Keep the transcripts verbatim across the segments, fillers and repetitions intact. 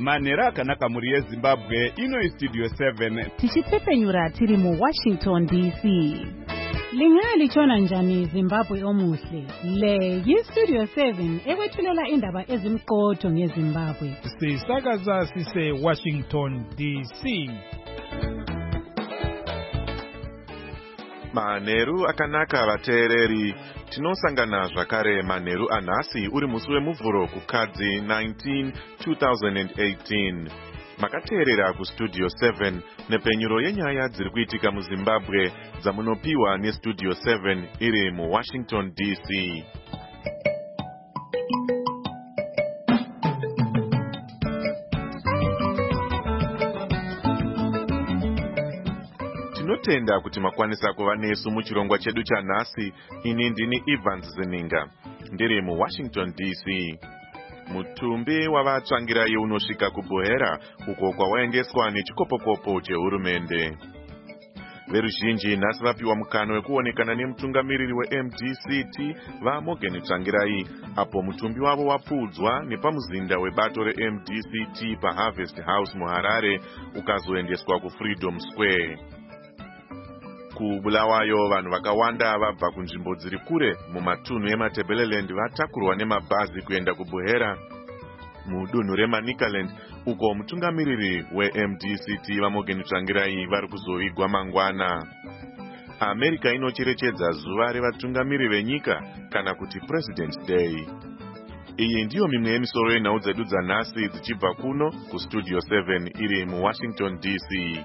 Manheru akanaka muri yeZimbabwe, ino Studio seven. Tichipfepenyura tiri mu Washington D C. Lingali chona njani Zimbabwe omuhle. Le yi Studio seven ekwethulela indaba ezimqotho ngeZimbabwe. Sisakaza sise Washington D C. Manheru akanaka vateereri, tinosangana zvakare manheru anhasi uri musi wemuvhuro kukadzi nineteen two thousand eighteen. Makateerera kuStudio seven nepenyuro yenyaya dziri kuitika muZimbabwe dzamunopiwa neStudio seven iri muWashington D C. Tinotenda kuti makwanisa kuva nesu muchirongwa chedu chanhasi. Ini ndini Evans Zininga, ndiri muWashington D C. Mutumbi wavatsvangirai unosvika kuBohera uko kwawaendeswa nechikopokopo chehurumende. Veruzhinji nhasi vapiwa mukana wekuonekana nemutungamiriri weM D C T vaMorgan Tsvangirai, apo mutumbi wavo wapfuudzwa nepamuzinda webato reM D C T paHarvest House muHarare ukazoendeswa kuFreedom Square. Kubulawayo vanhu vakawanda vabva kunzvimbo dziri kure mumatunhu eMatabeleland vatakurwa nemabhazi kuenda kuBohera mudunhu reManicaland uko mutungamiriri weM D C T vaMorgan Tsvangirai vari kuzovigwa mangwana. America inocherechedza zuva revatungamiri venyika kana kuti President's Day. Iyi ndiyo mimwe yemisoro yenhau dzedu dzanhasi dzichibva kuno kuStudio seven iri muWashington D C.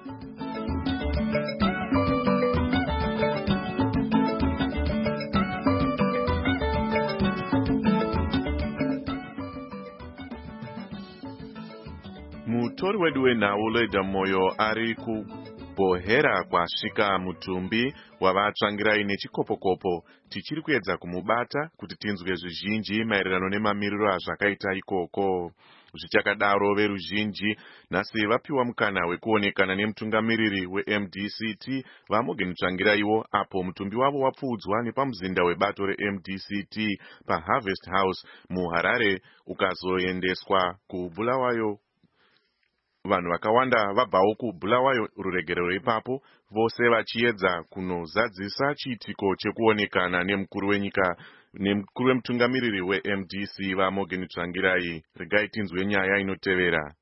Mutori wedu wenhau Leda Moyo ari kuBohera kwasvika mutumbi wavatsvangirai nechikopokopo. Tichiri kuedza kumubata kuti tinzwe zvizhinji maererano nemamiriro azvakaita ikoko. Zvichakadaro veruzhinji nhasi vapiwa mukana wekuonekana nemutungamiriri weM D C T vaMorgan Tsvangiraiwo, apo mutumbi wavo wapfuudzwa nepamuzinda webato reM D C T paHarvest House muHarare ukazoendeswa kuBulawayo. Vanhu vakawanda vabvawo kuBulawayo ruregerero ipapo, vose vachiedza kunozadzisa chiitiko chekuonekana nemukuru wenyika nemukuru wemutungamiriri weM D C vaMorgan Tsvangirai. Regai tinzwe nyaya inotevera.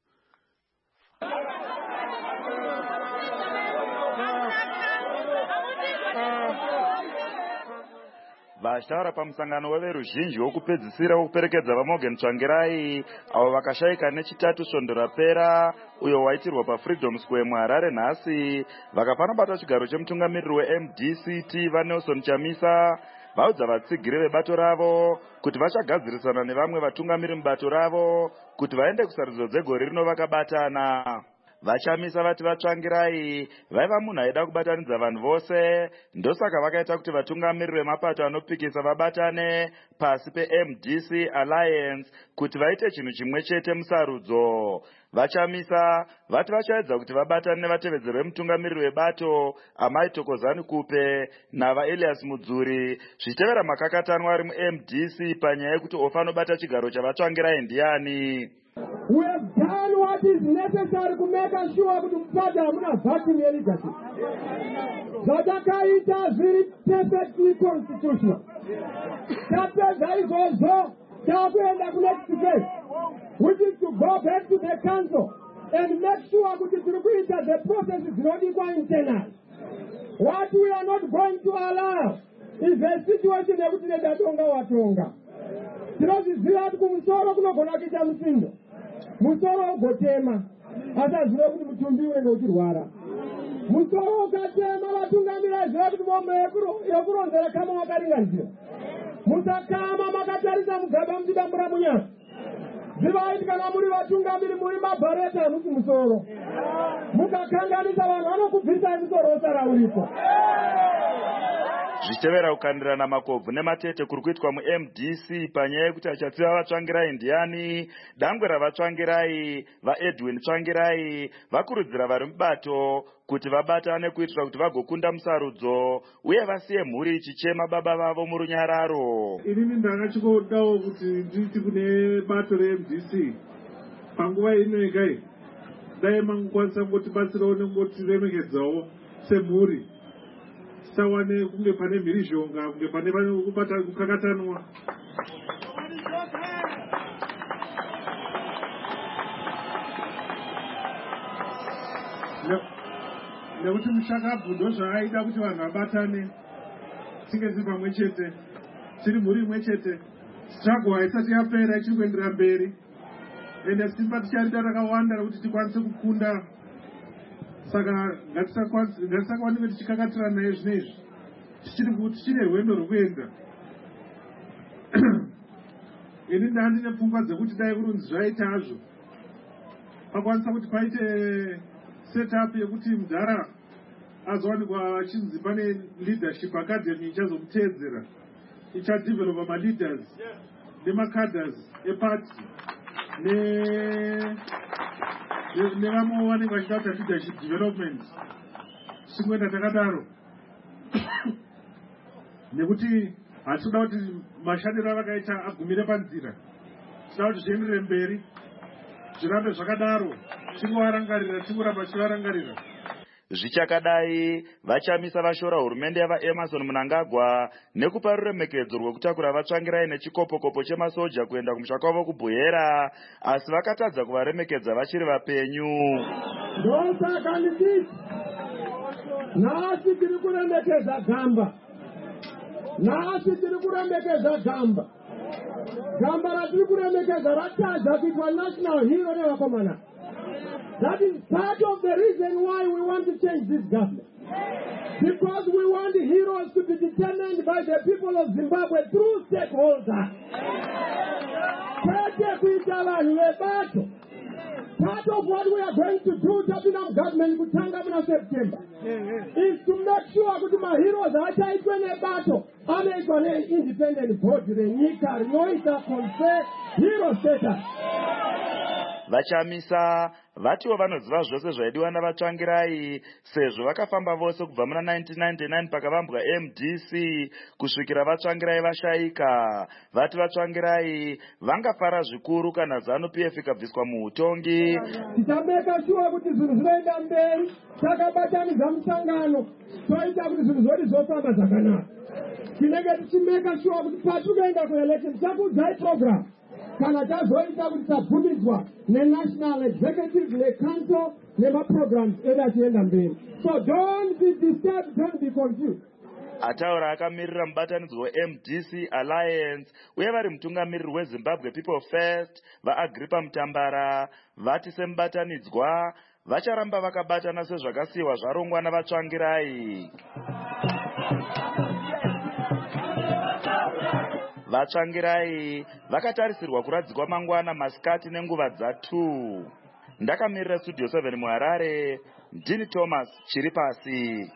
Vashtaura pamusangano weveruzhinji wokupedzisira wokuperekedza vaMorgan Tsvangirai avo vakashayika nechitatu svondo rapera uyo waitirwa paFreedom Square muHarare nhasi, vakapanobata chigaro chemutungamiriri weM D C T vaNelson Chamisa vaudza vatsigiri vebato ravo kuti vachagadzirisana nevamwe vatungamiri mubato ravo kuti vaende kusarudzo dzegore rino vakabatana. Vachamisa vati vatsvangirai vaiva munhu aida kubatanidza vanhu vose, ndosaka vakaita kuti vatungamiriri vemapato anopikisa vabatane pasi peM D C Alliance kuti vaite chinhu chimwe chete musarudzo. Vachamisa vati vachaedza kuti vabatane nevatevedzeri vemutungamiriri webato Amai Thokozani Kupe navaElias Mudzuri zvichitevera makakatanwa ari muM D C panyaya yekuti ofanobata chigaro chavatsvangirai ndiani. We have done what is necessary to make sure that mpata hamuna vacuum leadership. Zvatakaita zviri perfectly constitutional. Tapedza izvozvo takuenda kunext phase, which is to go back to the council and make sure that tiri kuita the process dzinodikwa internal. What we are not going to allow is a situation yekuti nedatonga watonga. Tinozviziva kuti kumusoro kunogona kuita musindo, musoro ugotema asaziva kuti mutumbi unenge uchirwara. Musoro ukatema vatungamira ziva kuti mombe yokuronzera kama wakaringanisira. Musakama makatarisa mugaba muchidambura munyasi. Zivaiti kana muri vatungamiri muri mabhareta anuti musoro. Mukakanganisa vanhu vanokubvisai musoro osara uripo. Zvichitevera kukandirana makobvu nematete kuri kuitwa muM D C panyaya yekuti achatsiva vatsvangirai ndiani, dangwe ravatsvangirai vaEdwin Tsvangirai vakurudzira vari mubato kuti vabatane kuitira kuti vagokunda musarudzo uye vasiye mhuri ichichema baba vavo murunyararo. Inini ndakachikodawo kuti nditi kune bato reM D C panguva ino yegai dai mangokwanisa kungotibatsirawo nengotiremekedzawo semhuri tisawane kunge pane mhirizhonga kunge pane kubata kukakatanwa. Nekuti mushakabvu ndozvaaida kuti vanhu vabatane tinge tiri pamwe chete tiri mhuri imwe chete. Struggle haisati yapera ichiri kuendera mberi ende simba ticharida rakawanda kuti tikwanise kukunda. Saka ngatisakwanike tichikakatirana naye zvinezvi tichiri kuti tichine rwendo rwokuenda. Ini ndandine pfungwa dzekuti dai kurunzi zvaita hazvo pakwanisa kuti paite setup yekuti mudhara azowanikwa achinzi pane leadership academy ichazomuteedzera ichadevelopa maleaders nemacadres eparty nevamwe vanenge vachida kuita leadership development chimwenda takadaro. Nekuti hatinoda kuti mashandiro avakaita agumire panzira, tinoda kuti zvienderere mberi zvirambe zvakadaro tingovarangarira tingoramba tichivarangarira. Zvichakadai vachamisa vashora hurumende yavaEmerson Mnangagwa nekupa ruremekedzo rwekutakura vatsvangirai nechikopokopo chemasoja kuenda kumusha kwavo kubhuhera, asi vakatadza kuvaremekedza vachiri vapenyu. Ndosaka nditi nhasi tiri kuremekeza gamba, nhasi tiri kuremekeza gamba, gamba ratiri kuremekeza ratadza kuitwa national hero nevakomana. That is part of the reason why we want to change this government. Because we want the heroes to be determined by the people of Zimbabwe through stakeholders. Part of what we are going to do, Tottenham government, Kutanga in September, is to make sure that my heroes are taken a battle. I'm an independent body, the Nika, Noita, confer hero status. Vachamisa vatiwo vanoziva zvose zvaidiwa navatsvangirai sezvo vakafamba vose kubva muna nineteen ninety-nine pakavambwa M D C kusvikira vatsvangirai vashaika. Vati vatsvangirai vangafara zvikuru kana ZANU P F ikabviswa muutongi. Tisameka sure kuti zvinhu zvinoenda mberi, takabatanidza musangano toita kuti zvinhu zvoti zvofamba zvakanaka. Tinenge tichimeka sure kuti patinoenda kuelection tisakudzai program kana tazoita kuti tabvumidzwa nenational executive necouncil nemaprograms edu achienda mberi. So don't be disturbed, don't be confused. Ataura akamirira mubatanidzwa we-M D C Alliance uye vari mutungamiriri weZimbabwe People First vaAgripa Mutambara vati semubatanidzwa vacharamba vakabatana sezvakasiyiwa zvarongwa navatsvangirai. Vatsvangirai vakatarisirwa kuradzikwa mangwana masikati nenguva dzatu. Ndakamirira Studio seven muHarare, ndini Thomas Chiripasi.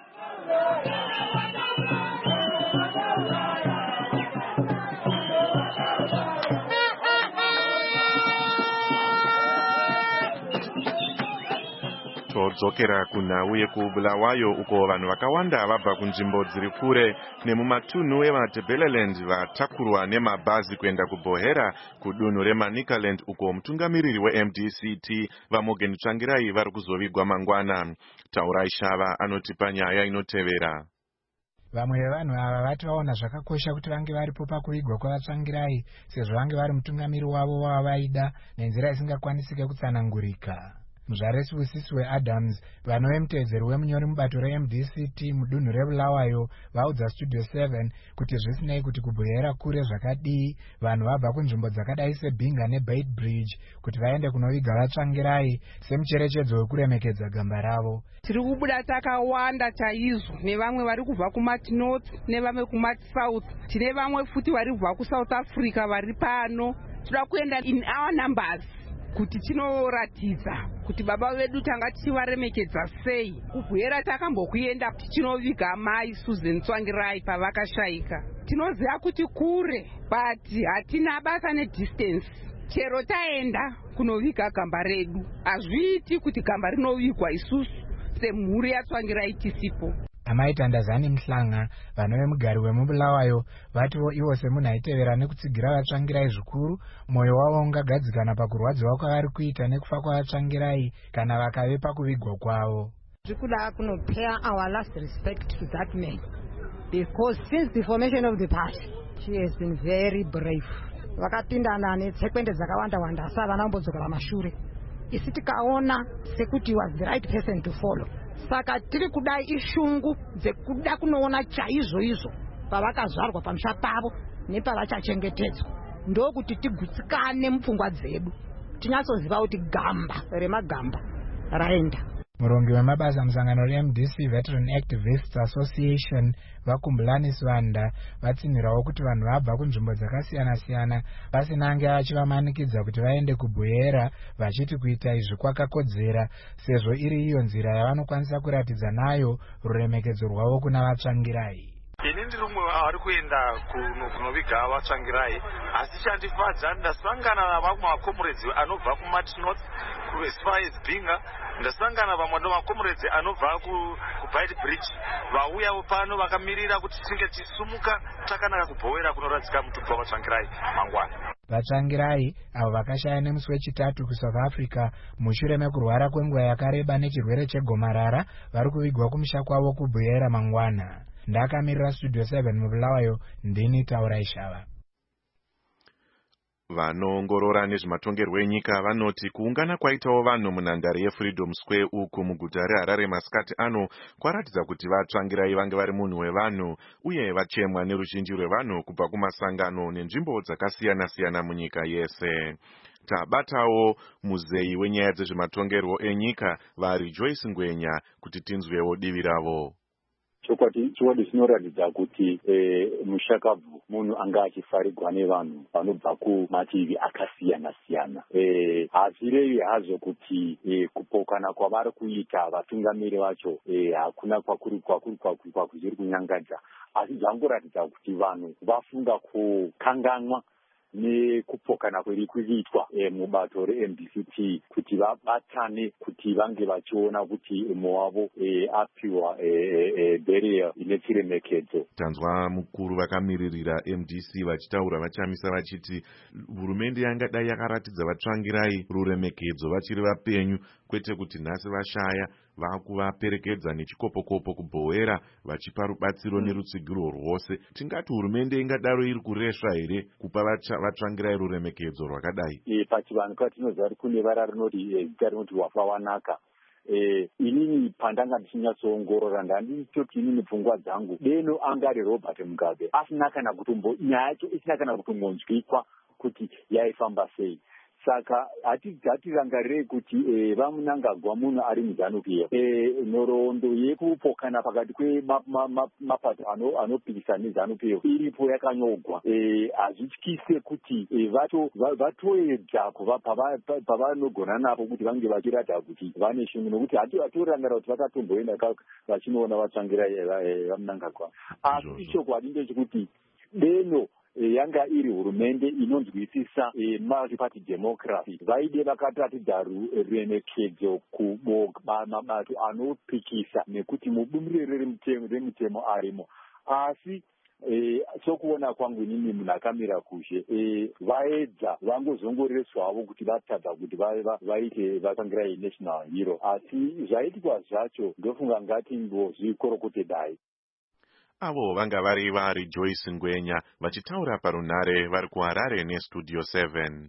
Todzokera kunhau yekubulawayo uko vanhu vakawanda vabva kunzvimbo dziri kure nemumatunhu evaTebeleland vatakurwa nemabhazi kuenda kubhohera kudunhu reManicaland uko mutungamiriri we-M D C T vaMorgan Tsvangirai vari kuzovigwa mangwana. Taurai Shava anotipa nyaya inotevera. Vamwe vevanhu ava vati vaona zvakakosha kuti vange varipo pakuvigwa kwavatsvangirai sezvo vange vari mutungamiri wavo wavaida nenzira isingakwanisike kutsanangurika. Muzvaresivusisi weAdams vanove muteedzeri wemunyori mubato re-M D C T mudunhu reBulawayo vaudza Studio seven kuti zvisinei kuti kubhuhera kure zvakadii vanhu vabva kunzvimbo dzakadai seBinga neBeitbridge kuti vaende kunoviga vatsvangirai semucherechedzo wekuremekedza gamba ravo. Tiri kubuda takawanda chaizvo nevamwe vari kubva kumati North nevamwe kumati South. Tine vamwe futi vari kubva kuSouth Africa vari pano. Tinoda kuenda in our numbers kuti tinoratidza kuti baba vedu tanga tichivaremekedza sei. Kubhuhera takambokuenda tichinoviga mai Susan Tsvangirai pavakashaika. Tinoziva kuti kure but hatina basa nedistance. Chero taenda kunoviga gamba redu hazviiti kuti gamba rinovigwa isusu semhuri yaTsvangirai tisipo. Amai Tandazani Mhlanga vanhu vemugari wemubulawayo vativo ivo semunhu aitevera nekutsigira vatsvangirai zvikuru mwoyo wavo ungagadzikana pakurwadziwa kwavari kuita nekufa kwavatsvangirai kana vakave pakuvigwa kwavo. Zvikuda kunopaya our last respect to that man because since the formation of the party she has been very brave. Vakapindana netsekwende dzakawanda wanda asi havana kumbodzokera mashure. Isi tikaona sekuti he was the right person to follow. Saka tiri kudai ishungu dzekuda kunoona chaizvo izvo pavakazvarwa pamusha pavo nepavachachengetedzwa. Ndokuti tigutsikane mupfungwa dzedu tinyatsoziva kuti gamba remagamba raenda. Murongi wemabasa musangano re-M D C Veteran Activists Association Vakumbulani Swanda vatsinhirawo kuti vanhu vabva kunzvimbo dzakasiyana-siyana pasinange achivamanikidza kuti vaende kubhuera vachiti kuita izvi kwakakodzera sezvo iri iyo nzira yavanokwanisa kuratidza nayo ruremekedzo rwavo kuna vatsvangirai. Ini ndiri umwe ari kuenda kunoviga vatsvangirai asi chandifadza ndasangana navamwe makomuredzi anobva kuMarch North as far as Binga, ndasangana vamwe makomuredzi anobva kuBite Bridge vauyawo pano vakamirira kuti tinge tisumuka takanaka kubhowera kunoradzika mutumbi wavatsvangirai mangwana. Vatsvangirai avo vakashaya nemusi wechitatu kuSouth Africa mushure mekurwara kwenguva yakareba nechirwere chegomarara vari kuvigwa kumusha kwavo kubhuira mangwana. Ndakamirira Studio seven mubulawayo ndini Taura Ishava. Vanoongorora nezvematongerwo enyika vanoti kuungana kwaitawo vanhu munhandare yeFreedom Square uku muguta reHarare masikati ano kwaratidza kuti vatsvangirai vange vari munhu wevanhu uye vachemwa neruzhinji rwevanhu kubva kumasangano nenzvimbo dzakasiyana-siyana munyika yese. Tabatawo muzeyi wenyaya dzezvematongerwo enyika vari Joyce Ngwenya kuti tinzwewo divi ravo. Chokwadi chokwadi zvinoratidza kuti mushakabvu munhu anga achifarigwa nevanhu vanobva kumativi akasiyana-siyana. Hazvirevi hazvo kuti kupokana kwavari kuita vatungamiri vacho hakuna kwakuri kwakuri kwakuri kwakuri kunyangadza, asi zvangoratidza kuti vanhu vafunga kukanganwa nekupokana kwiri kuitwa mubato re-M D C T kuti vabatane kuti vange vachiona kuti umwe wavo apiwa burial ine chiremekedzo. Tanzwa mukuru vakamiririra M D C vachitaura vachamisa vachiti hurumende yangadai yakaratidza vatsvangirai ruremekedzo vachiri vapenyu kwete kuti nhasi vashaya vakuvaperekedza nechikopokopo kubhowera vachipa rubatsiro nerutsigiro rwose. Tingati hurumende ingadaro iri kuresva here kupa vatsvangirai ruremekedzo rwakadai? Pachivanhu katinoziva kuti kune vara rinoti zita rinoti wafa wanaka. Inini pandanga ndichinyatsoongorora ndanditoti inini pfungwa dzangu deno anga ari Robert Mugabe asina kana kutombo nyaya yacho isina kana kutombonzwikwa kuti yaifamba sei. Saka hatirangarirei kuti vamunangagwa munhu ari muZANU-P F. Nhoroondo yekupokana pakati kwemapato anopikisa neZANU-P F iripo yakanyogwa. Hazvityise kuti vatoedza kuva pavanogona napo kuti vange vachiratidza kuti vane shungu, nokuti hatirangarira kuti vakatomboenda vachinoona vatsvangirai vamunangagwa. Asi chokwadi ndechekuti deno yanga iri hurumende inonzwisisa multi-party democracy vaide vakaratidza ruremekedzo kumabato anopikisa nekuti mubumbiro remutemo arimo. Asi sokuona kwangu inini munhu akamira kushe vaedza vangozongoreswavo kuti vatadza kuti vaite vatsvangirai national hero, asi zvaitwa zvacho ndofunga ngati ngozvikorokote dai. Avo vanga vari vari Joyce Ngwenya vachitaura parunhare vari kuHarare neStudio seven.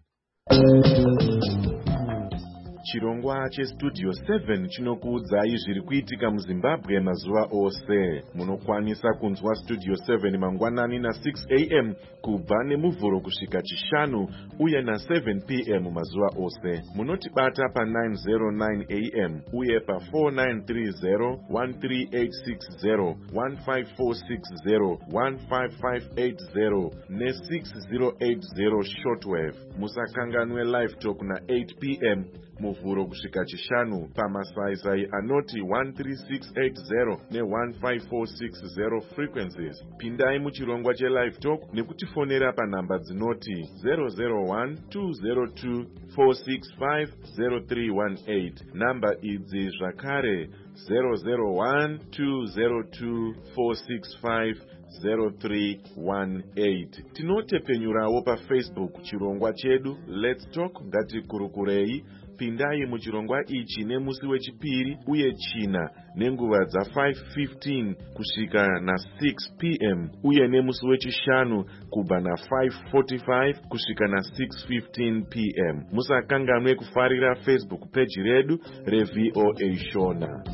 Chirongwa cheStudio seven chinokuudzai zviri kuitika muZimbabwe mazuva ose. Munokwanisa kunzwa Studio seven mangwanani na six a m kubva nemuvhuro kusvika chishanu uye na seven p m mazuva ose. Munotibata pa nine oh nine a m uye pa four nine three zero, one three eight six zero, one five four six zero, one five five eight zero ne six zero eight zero shortwave. Musakanganwe live talk na eight p m muvhuro kusvika chishanu pamasaisai anoti one three six eight zero ne one five four six zero frequencies. Pindai muchirongwa chelive talk nekutifonera panhamba dzinoti zero zero one two zero two four six five zero three one eight. Namba idzi zvakare zero zero one two zero two four six five zero three one eight. Tinotepenyurawo pafacebook chirongwa chedu Let's Talk ngatikurukurei. Pindai muchirongwa ichi nemusi wechipiri uye china nenguva dza five fifteen kusvika na six p m uye nemusi wechishanu kubva na five forty-five kusvika na six fifteen p m. Musakanganwe kufarira Facebook page redu reV O A Shona.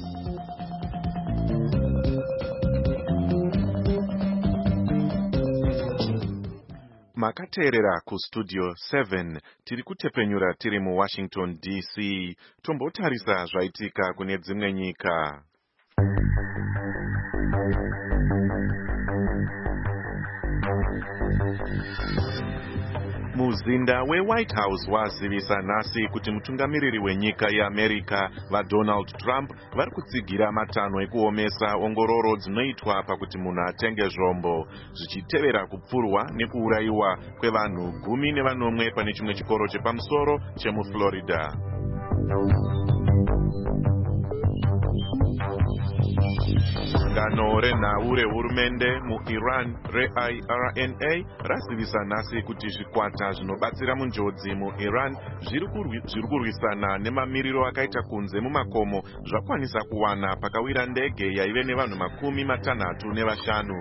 Makateerera ku studio seven tiri kutepenyura tiri mu Washington D C. Tombotarisa zvaitika kune dzimwe nyika. Muzinda weWhite House wazivisa nhasi kuti mutungamiriri wenyika yeAmerica vaDonald Trump vari kutsigira matanho ekuomesa ongororo dzinoitwa pakuti munhu atenge zvombo, zvichitevera kupfurwa nekuurayiwa kwevanhu gumi nevanomwe pane chimwe chikoro chepamusoro chemuFlorida. Gano renhau rehurumende muIran reI R N A razivisa nhasi kuti zvikwata zvinobatsira munjodzi muIran zviri kurwisana nemamiriro akaita kunze mumakomo zvakwanisa kuwana pakawira ndege yaive nevanhu makumi matanhatu nevashanu.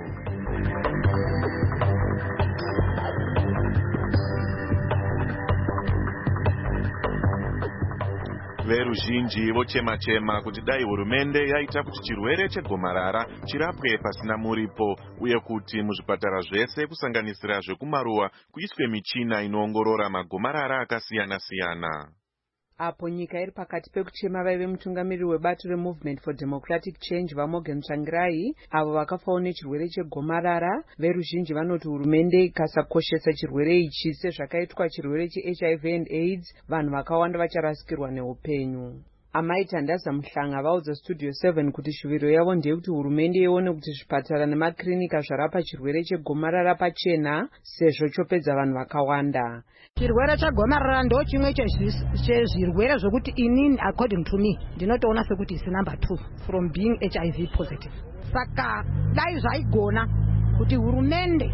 Veruzhinji vochema-chema kuti dai hurumende yaita kuti chirwere chegomarara chirapwe pasina muripo uye kuti muzvipatara zvese kusanganisira zvekumaruwa kuiswe michina inoongorora magomarara akasiyana-siyana. Apo nyika iri pakati pekuchema vaive mutungamiriri webato reMovement for Democratic Change vaMorgan Tsvangirai avo vakafawo nechirwere chegomarara, veruzhinji vanoti hurumende ikasakoshesa chirwere ichi sezvakaitwa chirwere cheH I V and AIDS, vanhu vakawanda vacharasikirwa neupenyu. Amai Tandaza Muhlanga vaudza Studio seven kuti shuviro yavo ndeyekuti hurumende ione kuti zvipatara nemakirinika zvarapa chirwere chegomarara pachena sezvo chopedza vanhu vakawanda. Chirwere chegomarara ndo chimwe chezvirwere zvokuti inini according to me ndinotoona sekuti isi number two from being H I V positive. Saka dai zvaigona kuti hurumende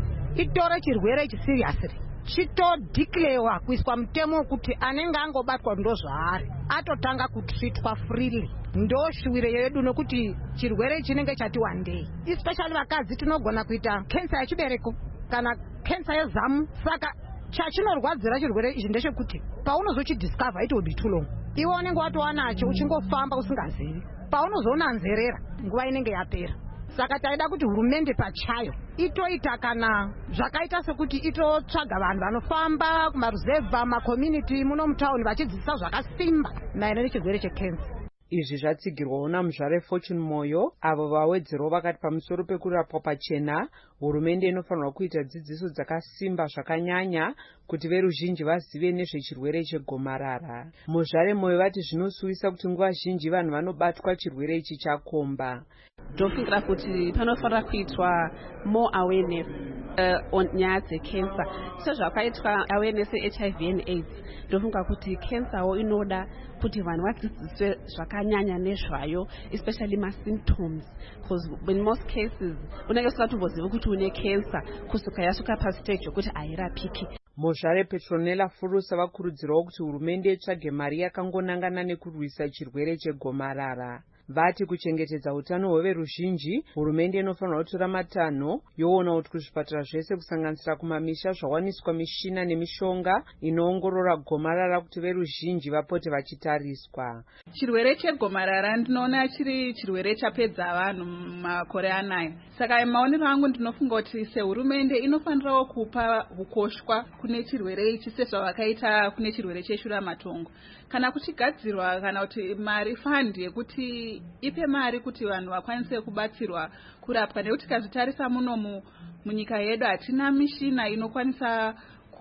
itore chirwere ichi seriously, chitodeclarewa kuiswa mutemo wekuti anenge angobatwa ndo zvaari atotanga kutreatwa freely. Ndo shuviro yedu nokuti chirwere chinenge chati wandei, especially vakadzi tinogona kuita cancer yechibereko kana cancer yezamu. Saka chachinorwadzira chirwere ichi ndechekuti paunozochidiscover it will be too long. Iwe unenge watowanacho uchingofamba usingazivi, paunozoona nzerera nguva inenge yapera. Saka taida kuti hurumende pachayo itoita kana zvakaita sekuti itotsvaga vanhu vanofamba kumaruzevha makommunity muno mutauni vachidzidzisa zvakasimba maererano nechirwere chekensa. Izvi zvatsigirwawo namuzvare Fortune Moyo avo vawedzerawo vakati pamusoro pekurapwa pachena hurumende inofanirwa kuita dzidziso dzakasimba zvakanyanya kuti veruzhinji vazive nezvechirwere chegomarara. Muzvare Moyo vati zvinosuwisa kuti nguva zhinji vanhu vanobatwa chirwere ichi chakomba. Ndofungira kuti panofanira kuitwa more awareness uh, on nyaya dzekensa sezvakaitwa awareness yeH I V and AIDS. Ndofunga kuti kensawo inoda kuti vanhu vadzidziswe zvakanyanya nezvayo, especially ma-symptoms, because in most cases unenge usingatombozivi kuti une kensa kusvika yasvika pastage yokuti hairapiki. Muzvare Petronella Furusa vakurudzirawo kuti hurumende itsvage mari yakangonangana nekurwisa chirwere chegomarara. Vati kuchengetedza utano hweveruzhinji hurumende inofanirwa kutora matanho yoona kuti kuzvipatara zvese kusanganisira kumamisha zvawaniswa mishina nemishonga inoongorora gomarara kuti veruzhinji vapote vachitariswa. Chirwere chegomarara ndinoona chiri chirwere chapedza vanhu makore anaya. Saka maonero angu ndinofunga kuti sehurumende inofanirawo kupa ukoshwa kune chirwere ichi sezvavakaita kune chirwere cheshuramatongo. Kana kuchigadzirwa kana kuti mari fund yekuti ipe mari kuti vanhu vakwanise kubatsirwa kurapwa, nekuti kazvitarisa muno munyika yedu hatina mishina inokwanisa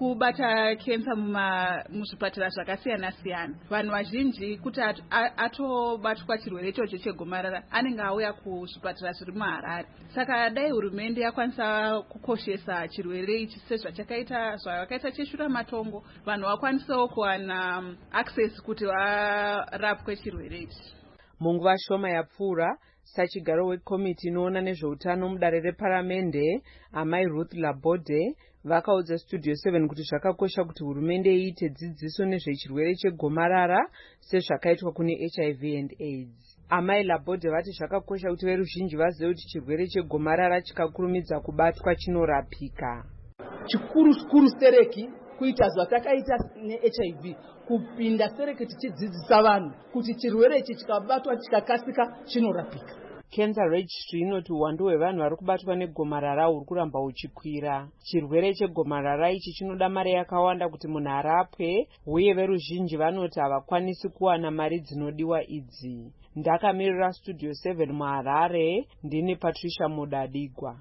kubata kensa muzvipatara zvakasiyana siyana. Vanhu vazhinji kuti atobatwa chirwere ichocho chegomarara anenge auya kuzvipatara zviri muHarare. Saka dai hurumende yakwanisa kukoshesa chirwere ichi sezvachakaita zvakaita cheshura matongo, vanhu vakwanisawo kuwana access kuti varapwe chirwere ichi. Munguva shoma yapfuura, sachigaro wekomiti inoona nezveutano mudare reparamende, amai Ruth Labode vakaudza Studio seven kuti zvakakosha kuti hurumende iite dzidziso nezvechirwere chegomarara sezvakaitwa kune H I V and AIDS. Amai Labode vati zvakakosha kuti veruzhinji vazive kuti chirwere chegomarara chikakurumidza kubatwa chinorapika. Chikuru chikuru sereki kuita zvatakaita ne-H I V, kupinda sereki tichidzidzisa vanhu kuti chirwere ichi chikabatwa chikakasika chinorapika. Cancer Registry inoti uwandu hwevanhu vari kubatwa negomarara huri kuramba huchikwira. Chirwere chegomarara ichi chinoda mari yakawanda kuti munhu arapwe, uye veruzhinji vanoti havakwanisi kuwana mari dzinodiwa idzi. Ndakamirira Studio seven muHarare, ndini Patricia Mudadigwa.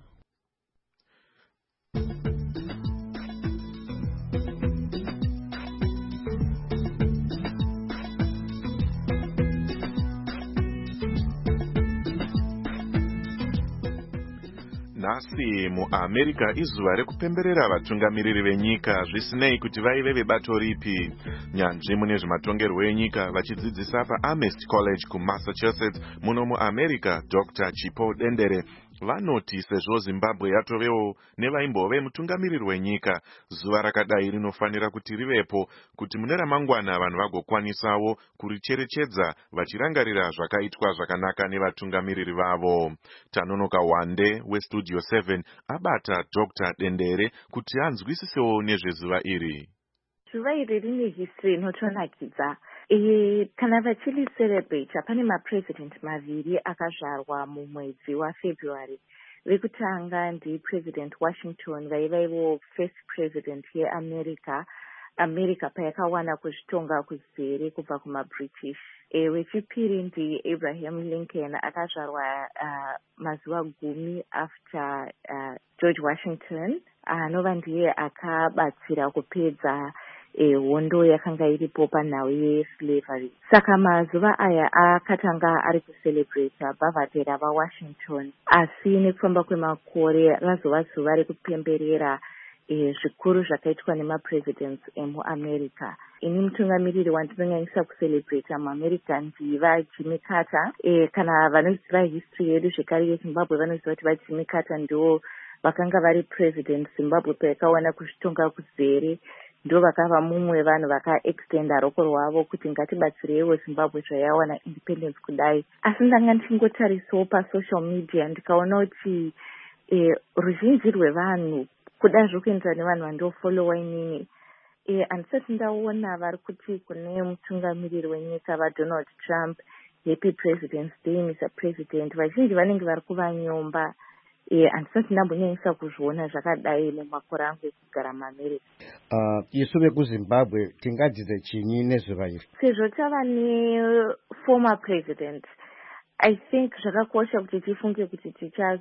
Nhasi muAmerica izuva rekupemberera vatungamiriri venyika zvisinei kuti vaive vebato ripi. Nyanzvi mune zvematongerwo enyika vachidzidzisa paAmherst College kuMassachusetts muno muAmerica, Doctor Chipo Dendere vanoti sezvo Zimbabwe yatovewo nevaimbove mutungamiriri wenyika, zuva rakadai rinofanira kuti rivepo kuti mune ramangwana vanhu vagokwanisawo kuricherechedza vachirangarira zvakaitwa zvakanaka nevatungamiriri vavo. Tanonoka Wande weStudio seven abata Doctor Dendere kuti anzwisisewo nezvezuva iri. Zuva iri rine history inotonakidza. E, kana vachili celebrate pane mapresident maviri akazvarwa mumwedzi waFebruary. Vekutanga ndiPresident Washington vaivaivo first president yeAmerica, America payakawana kuzvitonga kuzere kubva kumaBritish. E, wechipiri ndiAbraham Lincoln akazvarwa uh, mazuva gumi after uh, George Washington, anova ndiye akabatsira kupedza E, hondo yakanga iripo panhau yeslavery. Saka mazuva aya akatanga ari kucelebrata bhavhadhe ravaWashington, asi nekufamba kwemakore razova zuva rekupemberera e, zvikuru zvakaitwa nemapresidents emuAmerica. Ini mutungamiriri wandinonyanyisa kucelebrata muAmerica ndiva Jimmy Carter. E, kana vanoziva history yedu zvekare yeZimbabwe vanoziva kuti vaJimmy Carter ndo vakanga vari president Zimbabwe payakawana kuzvitonga kuzere. Ndo vakava mumwe vanhu vakaextenda roko rwavo kuti ngatibatsireiwo Zimbabwe zvayawana independence kudai. Asi ndanga ndichingotariswo pasocial media ndikaona kuti e, ruzhinji rwevanhu kuda zvokuenzana nevanhu vandofollowa inini, e, handisati ndaona vari kuti kune mutungamiriri wenyika vaDonald Trump, happy President's Day Mister President, vazhinji vanenge vari kuvanyomba. E, handisati ndambonyanyisa kuzviona zvakadai mumakore angu ekugara muAmerica. Uh, isu vekuZimbabwe tingadzidze chinyi nezuva iri? Sezvo tava neformer president, I think zvakakosha kuti tifunge kuti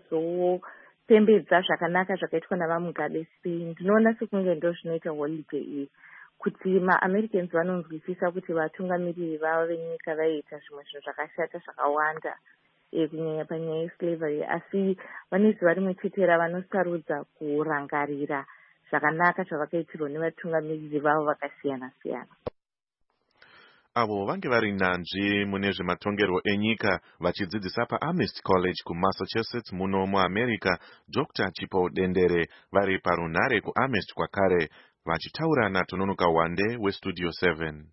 tichazopembedza zvakanaka zvakaitwa navaMugabe Spain. Ndinoona sekunge ndo zvinoita holiday iyi kuti maAmericans vanonzwisisa kuti vatungamiriri vavo venyika vaiita zvimwe zvinhu zvakashata zvakawanda e, kunyanya panyaya yeslavery, asi vane zuva rimwe chete ravanosarudza kurangarira zvakanaka zvavakaitirwa nevatungamiriri vavo vakasiyana siyana. Avo vange vari nyanzvi mune zvematongerwo enyika vachidzidzisa paAmherst College kuMassachusetts muno muAmerica, Doctor Chipo Dendere vari parunhare kuAmherst kwakare vachitaura naTononoka Wande weStudio seven.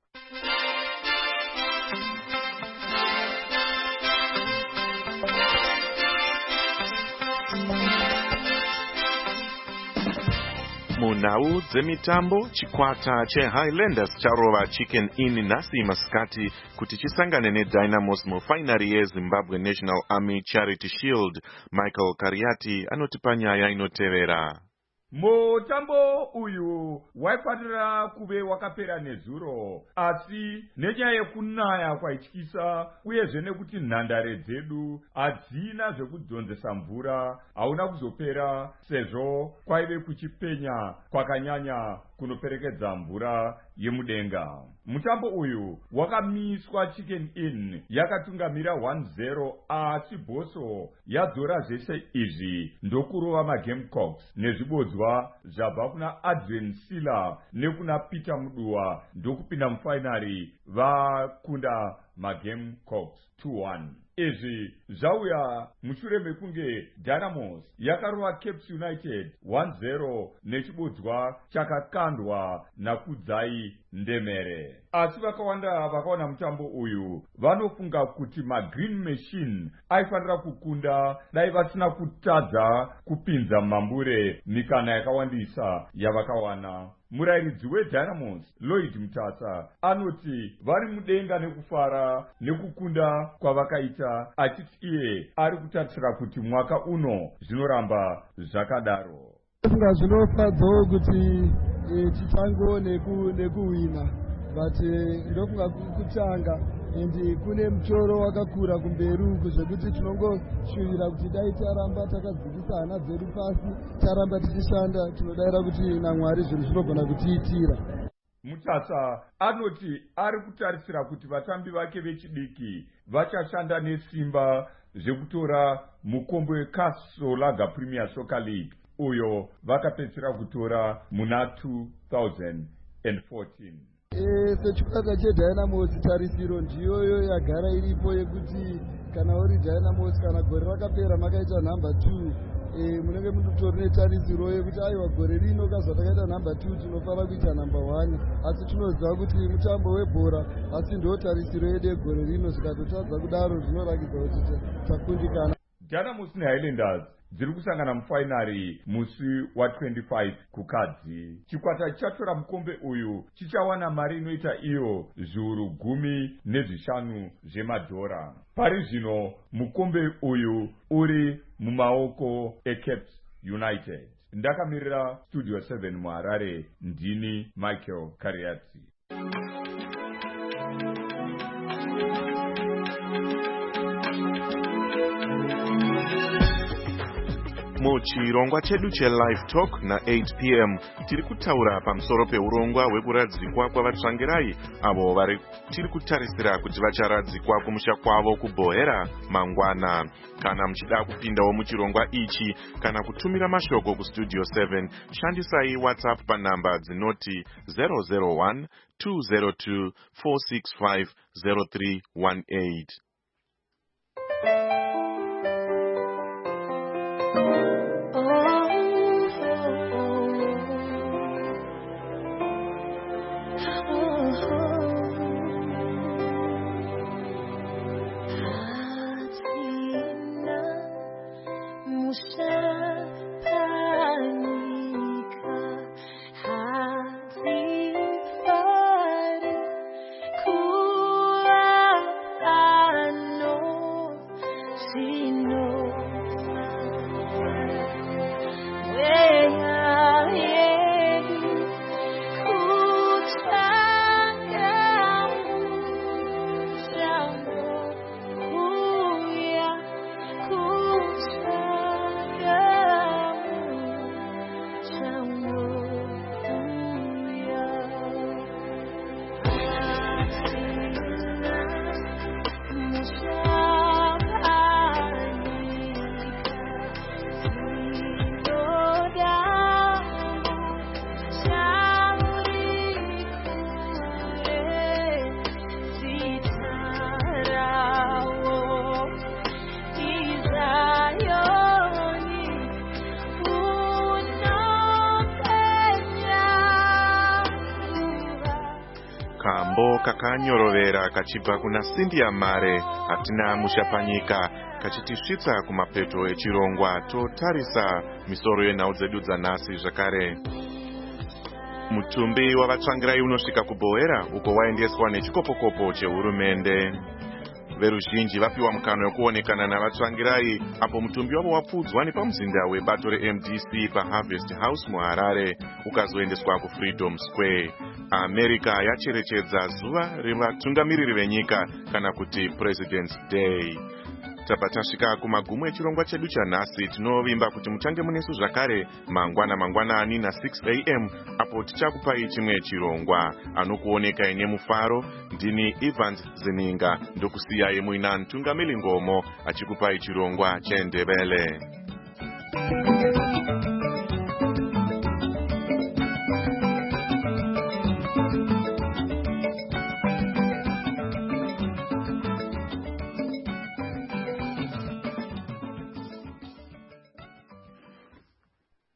Munhau dzemitambo, chikwata cheHighlanders charova Chicken Inn nhasi masikati kuti chisangane neDynamos mufainari yeZimbabwe National Army Charity Shield. Michael Kariati anoti panyaya inotevera. Mutambo uyu waifanira kuve wakapera nezuro, asi nenyaya yekunaya kwaityisa uyezve nekuti nhandare dzedu hadzina zvekudzonzesa mvura, hauna kuzopera sezvo kwaive kuchipenya kwakanyanya kunoperekedza mvura yemudenga. Mutambo uyu wakamiswa Chicken Inn yakatungamira one zero, asi Boso yadzora zvese izvi ndokurova maGamecocks nezvibodzwa zvabva kuna Adrian Sila nekuna Peter Muduwa ndokupinda mufainari vakunda maGamecocks two one. Izvi zvauya mushure mekunge Dynamos yakarova Cape United one zero nechibodzwa chakakandwa naKudzai Ndemere. Asi vakawanda vakaona mutambo uyu vanofunga kuti maGreen Machine aifanira kukunda dai vasina kutadza kupinza mambure mikana yakawandisa yavakawana. Murairidzi weDynamos Lloyd Mutasa anoti vari mudenga nekufara nekukunda kwavakaita, achiti iye ari kutarisira kuti mwaka uno zvinoramba zvakadaro. Funga zvinofadzawo kuti titango nekuwina, but ndofunga kutanga endi kune mutoro wakakura kumberi uku zvekuti tinongoshuvira kuti dai taramba takadzikisa hana dzedu pasi, taramba tichishanda, tinodayira kuti naMwari zvinhu zvinogona kutiitira. Mutasa anoti ari kutarisira kuti vatambi vake vechidiki vachashanda nesimba zvekutora mukombe weCastle Premier Soccer League uyo vakapedzisira kutora muna two thousand fourteen. Sechikwata cheDynamos tarisiro ndiyoyo yagara iripo yekuti kana uri Dynamos kana gore rakapera makaita number two, munenge mutori netarisiro yekuti aiwa gore rino kazva takaita number two tinofara kuita number one, asi tinoziva kuti mutambo webhora, asi ndo tarisiro yedu yegore rino. Zvikatotadza kudaro zvinorakidza kuti takundikana. Dynamos neHighlanders dziri kusangana mufainari musi wa twenty-five kukadzi. Chikwata chichatora mukombe uyu chichawana mari inoita iyo zviuru gumi nezvishanu zvemadhora. Pari zvino mukombe uyu uri mumaoko eCape United. Ndakamirira Studio seven muHarare, ndini Michael Kariati. Muchirongwa chedu cheLive Talk na eight p m tiri kutaura pamusoro peurongwa hwekuradzikwa kwavatsvangirai avo vari tiri kutarisira kuti vacharadzikwa kumusha kwavo kuBohera mangwana. Kana muchida kupindawo muchirongwa ichi kana kutumira mashoko kuStudio seven, shandisai WhatsApp panhamba dzinoti zero zero one two zero two four six five zero three one eight. Kambo kakanyorovera kachibva kuna Cynthia Mare hatina mushapanyika kachitisvitsa kumapeto echirongwa totarisa misoro yenhau dzedu dzanhasi zvakare. Mutumbi wavatsvangirai unosvika kuBohera uko waendeswa nechikopokopo chehurumende. veruzhinji vapiwa mukana wekuonekana navatsvangirai apo mutumbi wavo wapfudzwa nepamuzinda webato reM D C paHarvest House muHarare ukazoendeswa kuFreedom Square. America yacherechedza zuva revatungamiriri venyika kana kuti President's Day. Tabva tasvika kumagumo echirongwa chedu chanhasi. Tinovimba kuti muchange munesu zvakare mangwana mangwanani na six a m apo tichakupai chimwe chirongwa. Anokuoneka ine mufaro ndini Evans Zininga, ndokusiyai muina Ntungamiri Ngomo achikupai chirongwa cheNdebele.